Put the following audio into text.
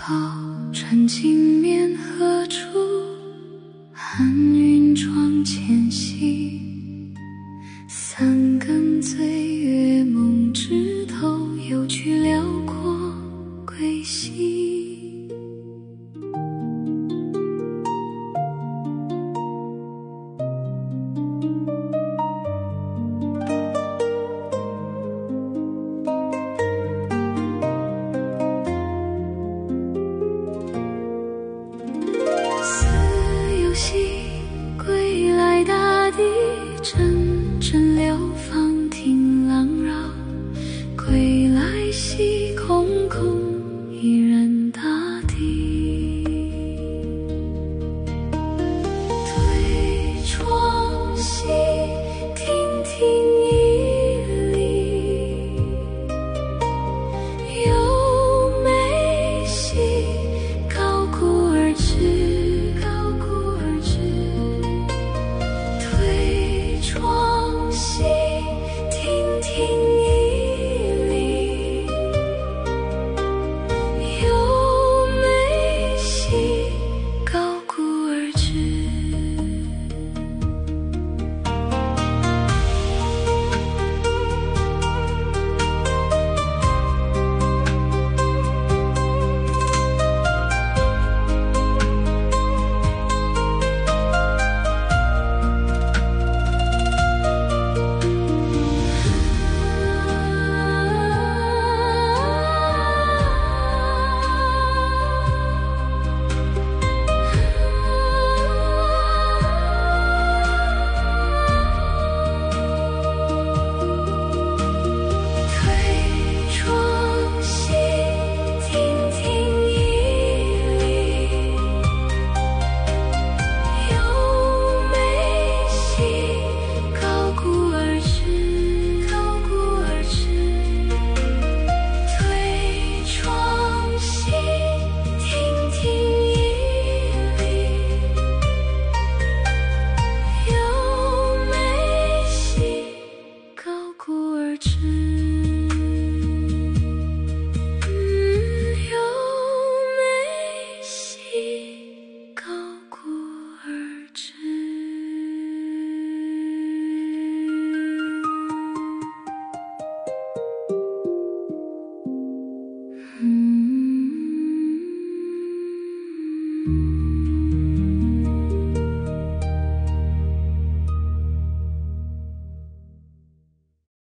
穿进棉河处，寒云窗前夕，三更醉月梦枝头，又去辽阔归西。归来大地，阵阵流芳听浪扰。归来兮，空空一人大地。对窗兮，亭亭屹立。优美兮，高古而直。窗兮，亭亭屹立。优美兮，高古而直。嗯